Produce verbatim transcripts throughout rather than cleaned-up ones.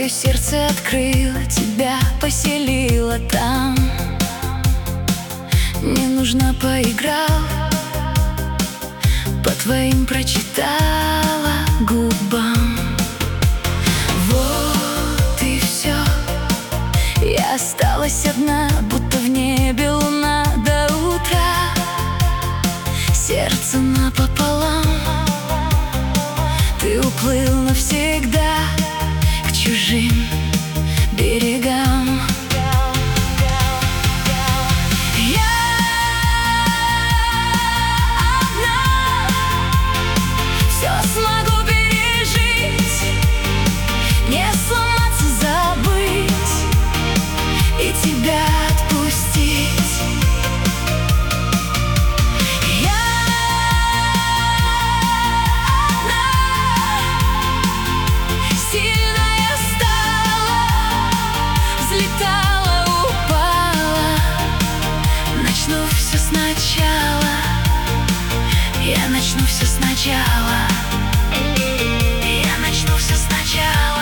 Свое сердце открыла, тебя поселила там. Не нужно поиграл, по твоим прочитала губам. Вот и все, я осталась одна, будто в небе луна до утра. Сердце напополам, ты уплыл навсегда к чужим берегам. Тебя отпустить. Я одна, сильная стала, взлетала, упала. Начну все сначала, я начну все сначала, я начну все сначала.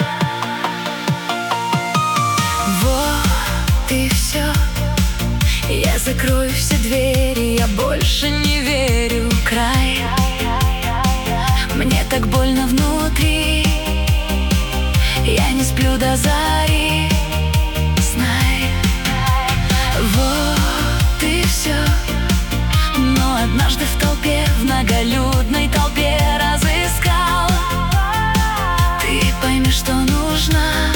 И все, я закрою все двери, я больше не верю в край. Мне так больно внутри, я не сплю до зари. Знай, вот и все. Но однажды в толпе, в многолюдной толпе разыскал. Ты пойми, что нужно.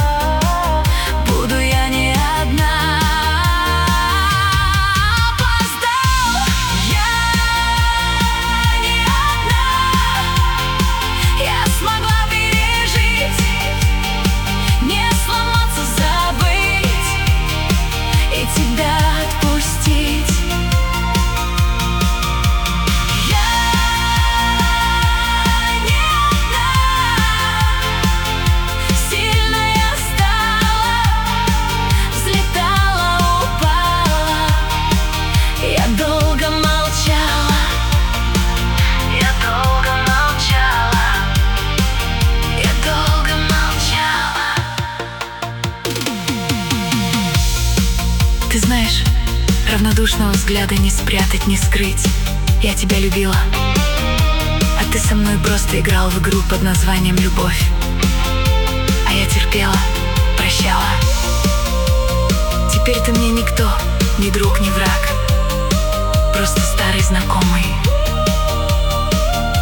Ты знаешь, равнодушного взгляда не спрятать, не скрыть. Я тебя любила, а ты со мной просто играл в игру под названием «Любовь». А я терпела, прощала. Теперь ты мне никто, ни друг, ни враг, просто старый знакомый.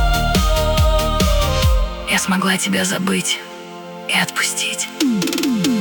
Я смогла тебя забыть и отпустить.